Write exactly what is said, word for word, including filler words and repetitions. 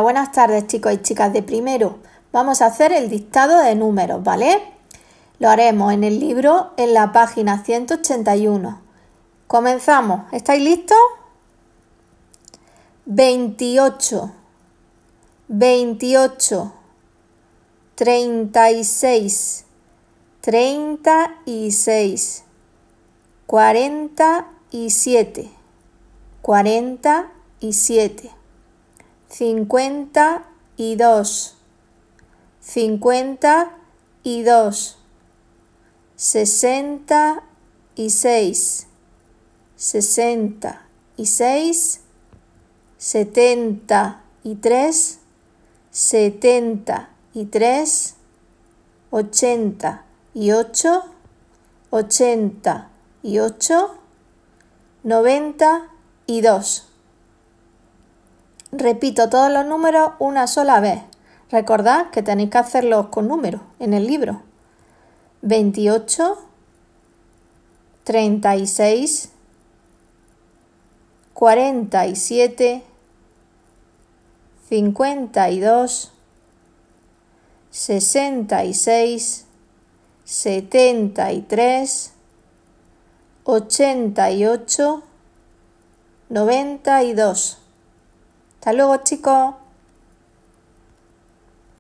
buenas tardes chicos y chicas de primero. Vamos a hacer el dictado de números, ¿vale? Lo haremos en el libro en la página ciento ochenta y uno. Comenzamos. ¿Estáis listos? veintiocho, veintiocho, treinta y seis, treinta y seis, cuarenta y siete, cuarenta y siete, cincuenta y dos, cincuenta y dos, sesenta y seis, sesenta y seis, setenta y tres, setenta y tres, ochenta y ocho, ochenta y ocho, noventa y dos. Repito todos los números una sola vez. Recordad que tenéis que hacerlos con números en el libro. veintiocho, treinta y seis, cuarenta y siete, cincuenta y dos, sesenta y seis, setenta y tres, ochenta y ocho, noventa y dos. Hasta luego, chicos.